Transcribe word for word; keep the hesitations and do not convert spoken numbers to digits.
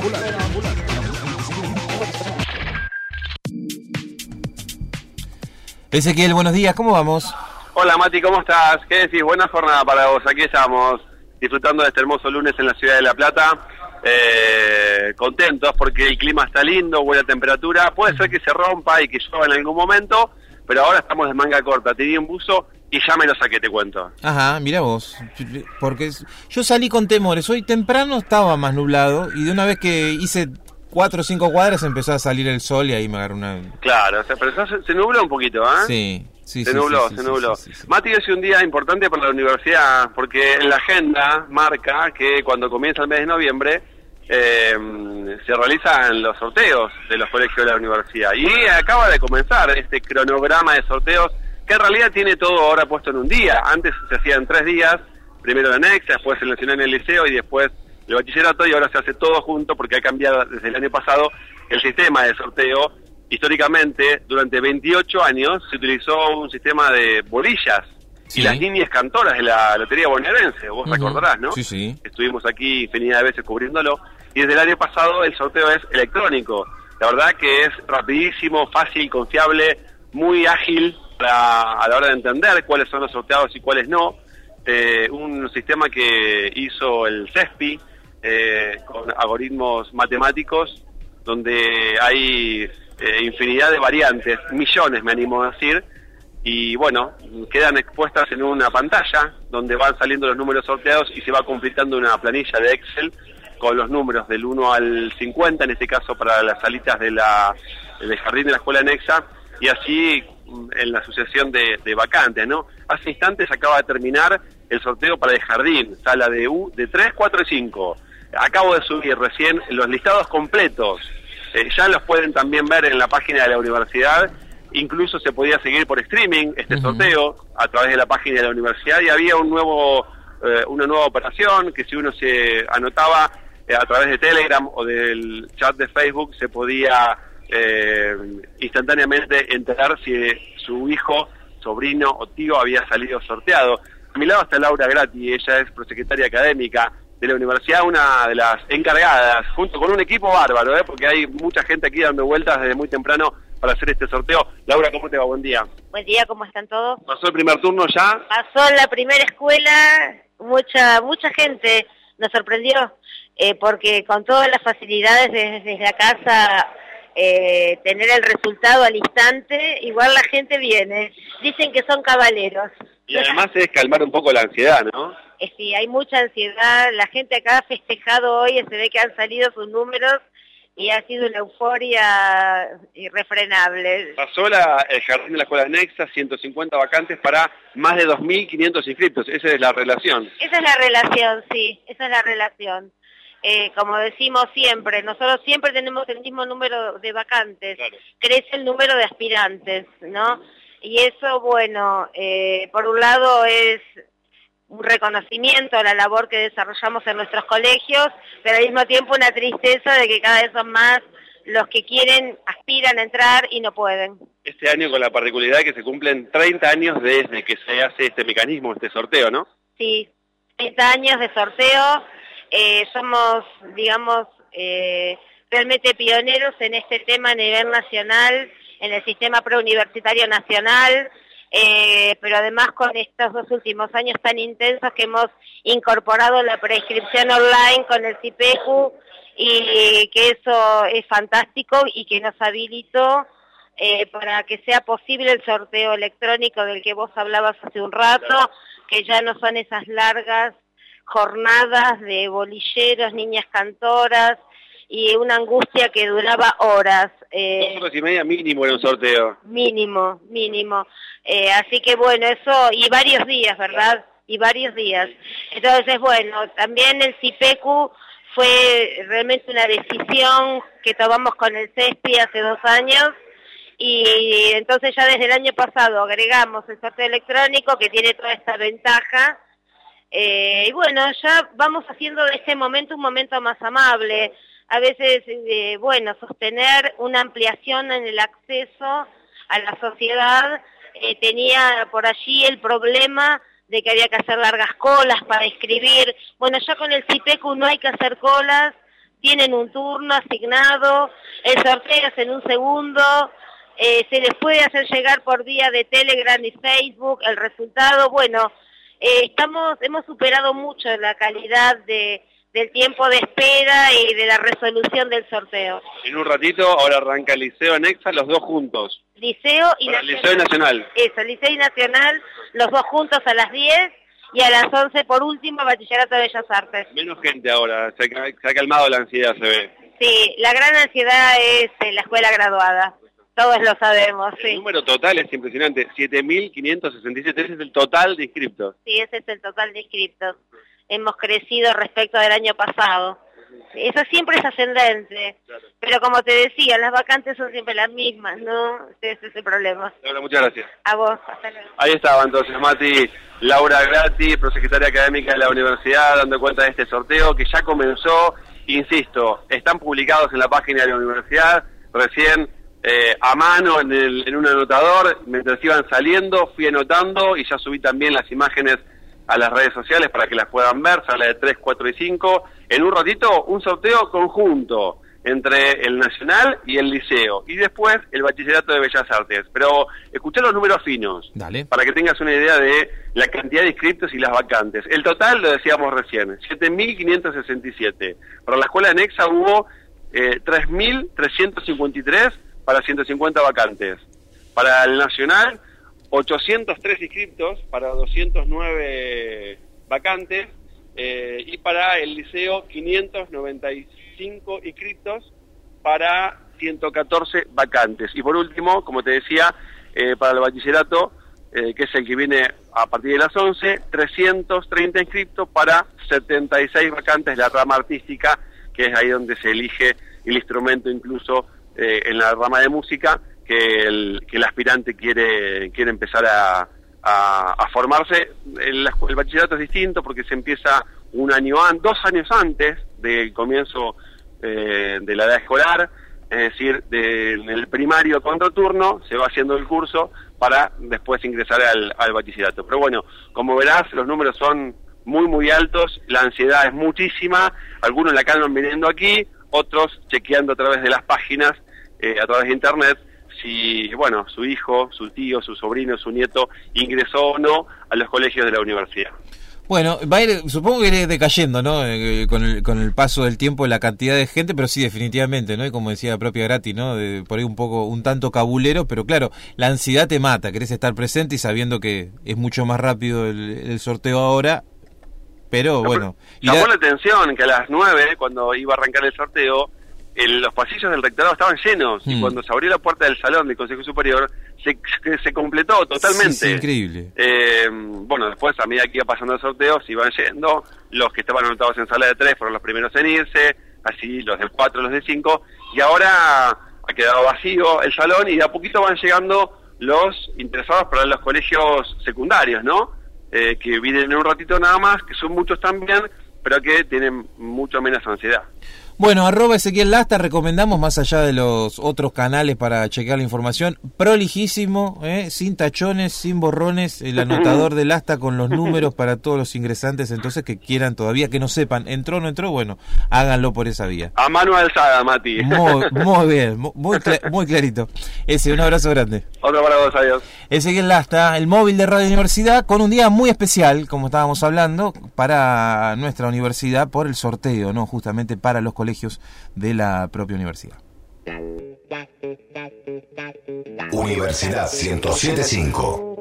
Ezequiel, buenos días, ¿cómo vamos? Hola Mati, ¿cómo estás? ¿Qué decís? Buena jornada para vos, aquí estamos disfrutando de este hermoso lunes en la ciudad de La Plata, eh, contentos porque el clima está lindo, buena temperatura, puede ser que se rompa y que llueva en algún momento, pero ahora estamos de manga corta, tenía un buzo y ya me lo saqué, te cuento. Ajá, mira vos, porque yo salí con temores, hoy temprano estaba más nublado y de una vez que hice cuatro o cinco cuadras empezó a salir el sol y ahí me agarró una... Claro, pero se, se nubló un poquito, ¿eh? Sí, sí, se sí. nubló, sí, se sí, nubló. Sí, sí, sí. Mati, es un día importante para la universidad, porque en la agenda marca que cuando comienza el mes de noviembre eh, se realizan los sorteos de los colegios de la universidad. Y acaba de comenzar este cronograma de sorteos, que en realidad tiene todo ahora puesto en un día. Antes se hacía en tres días, primero la Nexa, después el Nacional en el liceo y después el bachillerato, y ahora se hace todo junto porque ha cambiado desde el año pasado el sistema de sorteo. Históricamente, durante veintiocho años, se utilizó un sistema de bolillas, sí, y las niñas cantoras de la Lotería Bonaerense, vos uh-huh. recordarás, ¿no? Sí, sí. Estuvimos aquí infinidad de veces cubriéndolo, y desde el año pasado el sorteo es electrónico. La verdad que es rapidísimo, fácil, confiable, muy ágil para, a la hora de entender cuáles son los sorteados y cuáles no. Eh, un sistema que hizo el CESPI, eh, con algoritmos matemáticos, donde hay eh, infinidad de variantes, millones me animo a decir, y bueno, quedan expuestas en una pantalla donde van saliendo los números sorteados y se va completando una planilla de Excel con los números del uno al cincuenta, en este caso para las salitas de la, del jardín de la escuela anexa, y así en la asociación de, de vacantes, ¿no? Hace instantes acaba de terminar el sorteo para el jardín, sala de U, de tres, cuatro y cinco. Acabo de subir recién los listados completos, eh, ya los pueden también ver en la página de la universidad, incluso se podía seguir por streaming este uh-huh. sorteo a través de la página de la universidad, y había un nuevo, eh, una nueva operación que si uno se anotaba eh, a través de Telegram o del chat de Facebook se podía eh, instantáneamente enterar si su hijo, sobrino o tío había salido sorteado. A mi lado está Laura Gratti, ella es prosecretaria académica de la universidad, una de las encargadas, junto con un equipo bárbaro, ¿eh? Porque hay mucha gente aquí dando vueltas desde muy temprano para hacer este sorteo. Laura, ¿cómo te va? Buen día. Buen día, ¿cómo están todos? ¿Pasó el primer turno ya? Pasó la primera escuela, mucha mucha gente nos sorprendió, eh, porque con todas las facilidades desde, desde la casa, eh, tener el resultado al instante, igual la gente viene, dicen que son caballeros. Y además es calmar un poco la ansiedad, ¿no? Eh, sí, hay mucha ansiedad, la gente acá ha festejado hoy, se ve que han salido sus números y ha sido una euforia irrefrenable. Pasó la, el jardín de la escuela anexa, ciento cincuenta vacantes para más de dos mil quinientos inscriptos, esa es la relación. Esa es la relación, sí, esa es la relación. Eh, como decimos siempre, nosotros siempre tenemos el mismo número de vacantes, claro. Crece el número de aspirantes, ¿no? Y eso, bueno, eh, por un lado es un reconocimiento a la labor que desarrollamos en nuestros colegios, pero al mismo tiempo una tristeza de que cada vez son más los que quieren, aspiran a entrar y no pueden. Este año con la particularidad de que se cumplen treinta años desde que se hace este mecanismo, este sorteo, ¿no? Sí, treinta años de sorteo, eh, somos, digamos, eh, realmente pioneros en este tema a nivel nacional, en el sistema preuniversitario nacional, eh, pero además con estos dos últimos años tan intensos que hemos incorporado la prescripción online con el CIPECU, y que eso es fantástico y que nos habilitó eh, para que sea posible el sorteo electrónico del que vos hablabas hace un rato, que ya no son esas largas jornadas de bolilleros, niñas cantoras, y una angustia que duraba horas. Eh, Dos horas y media mínimo era un sorteo. Mínimo, mínimo. Eh, así que bueno, eso, y varios días, ¿verdad? Y varios días. Entonces, bueno, también el CIPECU fue realmente una decisión que tomamos con el CESPI hace dos años, y entonces ya desde el año pasado agregamos el sorteo electrónico que tiene toda esta ventaja, eh, y bueno, ya vamos haciendo de este momento un momento más amable. A veces, eh, bueno, sostener una ampliación en el acceso a la sociedad eh, tenía por allí el problema de que había que hacer largas colas para escribir. Bueno, ya con el CIPECU no hay que hacer colas, tienen un turno asignado, el sorteo es en un segundo, eh, se les puede hacer llegar por vía de Telegram y Facebook el resultado. Bueno, eh, estamos hemos superado mucho la calidad de del tiempo de espera y de la resolución del sorteo. En un ratito, ahora arranca el Liceo Nexa, los dos juntos. Liceo y Para Nacional. Liceo y Nacional. Eso, Liceo y Nacional, los dos juntos a las diez, y a las once por último, Bachillerato de Bellas Artes. Menos gente ahora, se ha, se ha calmado la ansiedad, se ve. Sí, la gran ansiedad es en la escuela graduada, todos lo sabemos, El sí. número total es impresionante, siete mil quinientos sesenta y siete, ese es el total de inscriptos. Sí, ese es el total de inscriptos. Hemos crecido respecto del año pasado. Eso siempre es ascendente, pero como te decía, las vacantes son siempre las mismas, ¿no? Ese es el problema. Laura, muchas gracias. A vos, hasta luego. Ahí estaba entonces, Mati, Laura Grati, prosecretaria académica de la universidad, dando cuenta de este sorteo que ya comenzó. Insisto, están publicados en la página de la universidad, recién eh, a mano en, el, en un anotador, mientras iban saliendo, fui anotando y ya subí también las imágenes a las redes sociales para que las puedan ver, sala de tres, cuatro y cinco. En un ratito, un sorteo conjunto entre el Nacional y el Liceo, y después el Bachillerato de Bellas Artes. Pero escuchá los números finos, Dale. para que tengas una idea de la cantidad de inscriptos y las vacantes. El total, lo decíamos recién, siete mil quinientos sesenta y siete. Para la escuela anexa hubo eh, tres mil trescientos cincuenta y tres para ciento cincuenta vacantes. Para el Nacional, ochocientos tres inscriptos para doscientos nueve vacantes, eh, y para el Liceo quinientos noventa y cinco inscriptos para ciento catorce vacantes. Y por último, como te decía, eh, para el Bachillerato, eh, que es el que viene a partir de las once, trescientos treinta inscriptos para setenta y seis vacantes, la rama artística, que es ahí donde se elige el instrumento incluso eh, en la rama de música, que el, que el aspirante quiere quiere empezar a, a, a formarse. El, el bachillerato es distinto porque se empieza un año an, dos años antes del comienzo eh, de la edad escolar, es decir, de, en el primario contraturno se va haciendo el curso para después ingresar al, al bachillerato. Pero bueno, como verás, los números son muy muy altos, la ansiedad es muchísima, algunos la calman viniendo aquí, otros chequeando a través de las páginas, eh, a través de internet, si, bueno, su hijo, su tío, su sobrino, su nieto ingresó o no a los colegios de la universidad. Bueno, va a ir, supongo que irá decayendo, ¿no? Eh, con, el, con el paso del tiempo, la cantidad de gente, pero sí, definitivamente, ¿no? Y como decía la propia Grati, ¿no? De, por ahí un poco, un tanto cabulero, pero claro, la ansiedad te mata, querés estar presente y sabiendo que es mucho más rápido el, el sorteo ahora, pero no, bueno. Llamó irá... la atención que a las nueve, cuando iba a arrancar el sorteo, el, los pasillos del rectorado estaban llenos, mm. y cuando se abrió la puerta del salón del Consejo Superior, se, se completó totalmente. Sí, sí, increíble. Eh, bueno, después, a medida que iba pasando el sorteo, se iban yendo, los que estaban anotados en sala de tres fueron los primeros en irse, así los de cuatro, los de cinco, y ahora ha quedado vacío el salón, y de a poquito van llegando los interesados para los colegios secundarios, ¿no? Eh, que vienen en un ratito nada más, que son muchos también, pero que tienen mucho menos ansiedad. Bueno, arroba Ezequiel Lasta, recomendamos, más allá de los otros canales para chequear la información, prolijísimo, ¿eh? Sin tachones, sin borrones, el anotador del Lasta con los números para todos los ingresantes, entonces que quieran todavía, que no sepan, entró o no entró, bueno, háganlo por esa vía. A mano alzada, Mati. Muy, muy bien, muy, cl- muy clarito. Ese, un abrazo grande. Otro para vos, adiós. Ezequiel Lasta, el móvil de Radio Universidad, con un día muy especial, como estábamos hablando, para nuestra universidad, por el sorteo, ¿no? Justamente para los colegios de la propia universidad. Universidad ciento siete punto cinco.